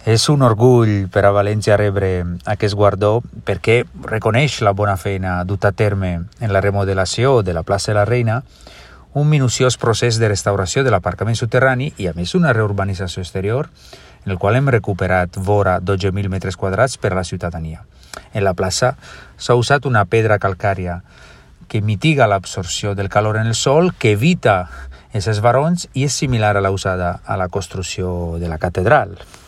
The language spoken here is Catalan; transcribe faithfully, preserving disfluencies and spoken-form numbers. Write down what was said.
És un orgull per a València rebre aquest guardó perquè reconeix la bona feina duta a terme en la remodelació de la plaça de la Reina, un minuciós procés de restauració de l'aparcament soterrani i, a més, una reurbanització exterior en el qual hem recuperat vora dotze mil metres quadrats per a la ciutadania. En la plaça s'ha usat una pedra calcària que mitiga l'absorció del calor en el sol, que evita aquests barons i és similar a la usada a la construcció de la catedral.